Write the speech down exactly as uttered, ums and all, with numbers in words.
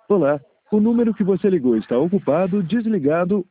Olá, o número que você ligou está ocupado, desligado